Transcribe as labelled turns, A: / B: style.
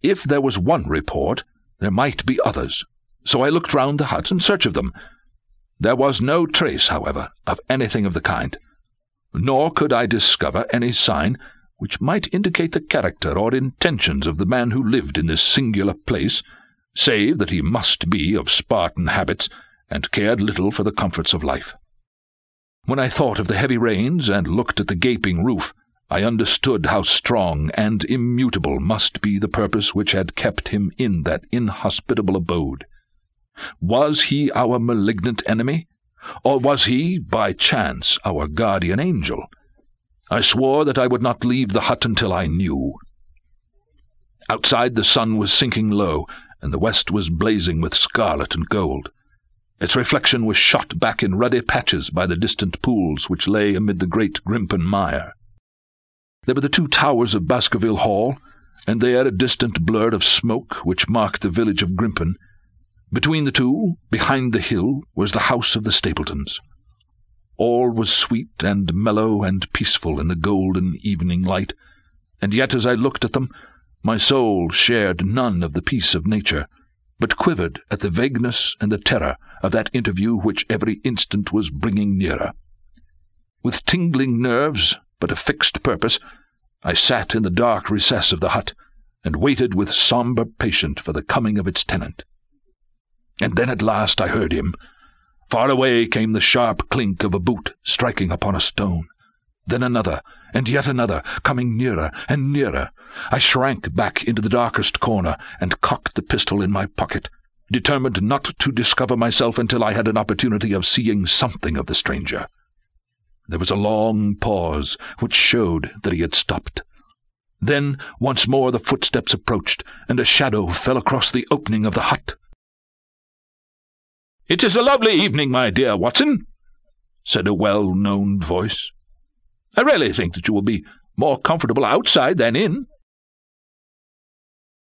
A: If there was one report, there might be others, so I looked round the hut in search of them. There was no trace, however, of anything of the kind, nor could I discover any sign which might indicate the character or intentions of the man who lived in this singular place, save that he must be of Spartan habits and cared little for the comforts of life. When I thought of the heavy rains and looked at the gaping roof, I understood how strong and immutable must be the purpose which had kept him in that inhospitable abode. Was he our malignant enemy, or was he, by chance, our guardian angel? I swore that I would not leave the hut until I knew. Outside the sun was sinking low, and the west was blazing with scarlet and gold. Its reflection was shot back in ruddy patches by the distant pools which lay amid the great Grimpen mire. There were the 2 towers of Baskerville Hall, and there a distant blur of smoke which marked the village of Grimpen. Between the two, behind the hill, was the house of the Stapletons. All was sweet and mellow and peaceful in the golden evening light, and yet as I looked at them, my soul shared none of the peace of nature, but quivered at the vagueness and the terror of that interview which every instant was bringing nearer. With tingling nerves, but a fixed purpose, I sat in the dark recess of the hut, and waited with sombre patience for the coming of its tenant. And then at last I heard him. Far away came the sharp clink of a boot striking upon a stone. Then another, and yet another, coming nearer and nearer. I shrank back into the darkest corner, and cocked the pistol in my pocket, determined not to discover myself until I had an opportunity of seeing something of the stranger. There was a long pause, which showed that he had stopped. Then once more the footsteps approached, and a shadow fell across the opening of the hut. "It is a lovely evening, my dear Watson," said a well-known voice. "I really think that you will be more comfortable outside than in.